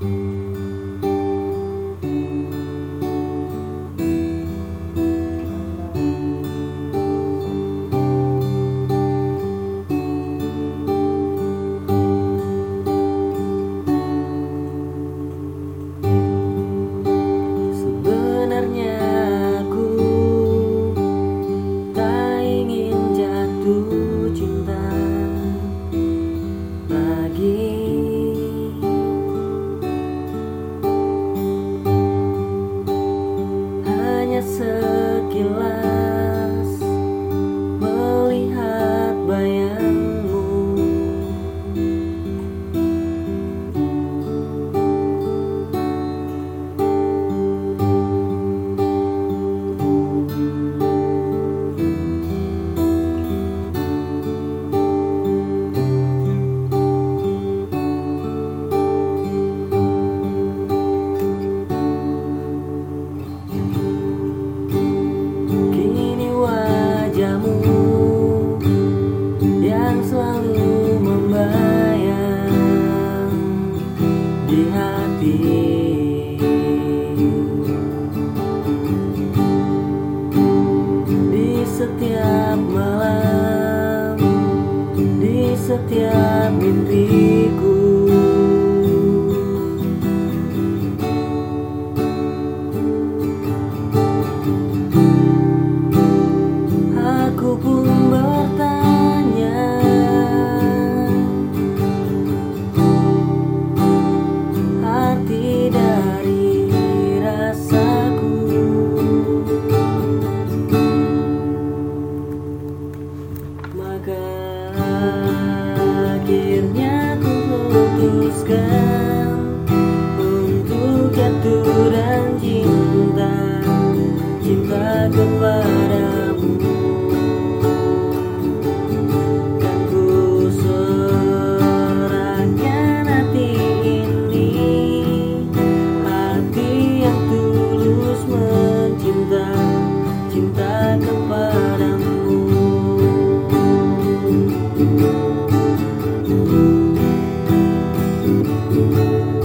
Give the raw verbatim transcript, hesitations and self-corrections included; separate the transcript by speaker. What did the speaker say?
Speaker 1: Sebenarnya aku tak ingin jatuh cinta lagi. Hanya sekilas melihat bayangmu, kini wajahmu yang selalu membayang di hati. Di setiap malam, di setiap mimpiku, aku pun bertanya, arti dari rasaku. Maka akhirnya ku putuskan untuk jatuh dan cinta, cinta kepadamu. Dan ku serahkan hati ini, hati yang tulus mencinta, cinta kepadamu. Thank you.